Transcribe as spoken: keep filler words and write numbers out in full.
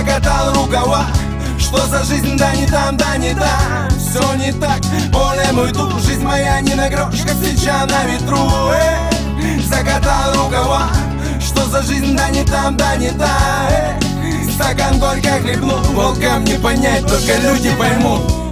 закатал рукава. Что за жизнь, да не там, да не там. Все не так, поле мой тур. Жизнь моя не на грош, как свеча на ветру. Эй, закатал рукава. Что за жизнь, да не там, да не там. Эй, стакан горько хлебнул. Волкам не понять, только люди поймут.